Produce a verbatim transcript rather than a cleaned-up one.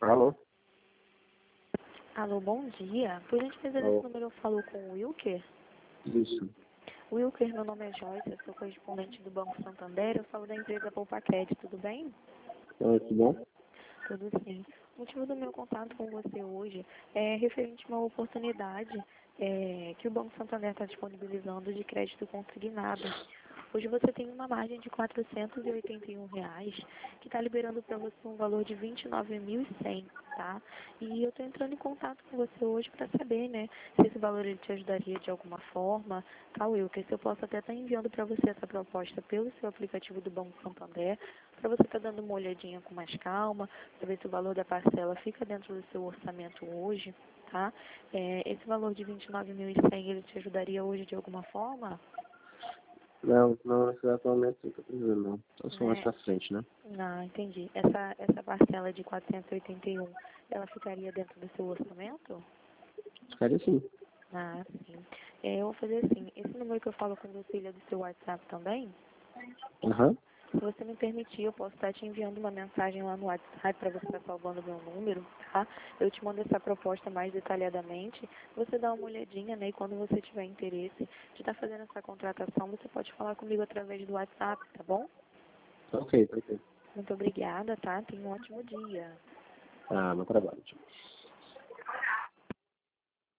Alô? Alô, bom dia. Por gentileza, Alô? nesse número eu falo com o Wilker. Isso. Wilker, meu nome é Joyce, eu sou correspondente do Banco Santander, eu falo da empresa Poupa Crédito, tudo bem? Oi, tudo bom? Tudo sim. O motivo do meu contato com você hoje é referente a uma oportunidade é, que o Banco Santander está disponibilizando de crédito consignado. Hoje você tem uma margem de quatrocentos e oitenta e um reais, que está liberando para você um valor de vinte e nove mil e cem, tá? E eu estou entrando em contato com você hoje para saber, né, se esse valor ele te ajudaria de alguma forma, tá, Wilker? Se eu posso até estar enviando para você essa proposta pelo seu aplicativo do Banco Santander, para você estar dando uma olhadinha com mais calma, para ver se o valor da parcela fica dentro do seu orçamento hoje, tá? É, esse valor de vinte e nove mil e cem, ele te ajudaria hoje de alguma forma? Não, não, nesse exato momento não tô precisando, não. Só só mais Né? pra frente, né? Ah, entendi. Essa, essa parcela de quatrocentos e oitenta e um, ela ficaria dentro do seu orçamento? Ficaria sim. Ah, sim. É, eu vou fazer assim, esse número que eu falo com você, ele é do seu WhatsApp também? Aham. Se você me permitir, eu posso estar te enviando uma mensagem lá no WhatsApp para você estar salvando meu número, tá? Eu te mando essa proposta mais detalhadamente. Você dá uma olhadinha, né? E quando você tiver interesse de estar fazendo essa contratação, você pode falar comigo através do WhatsApp, tá bom? Tá ok, tá ok. Muito obrigada, tá? Tenha um ótimo dia. Ah, meu trabalho. Tchau.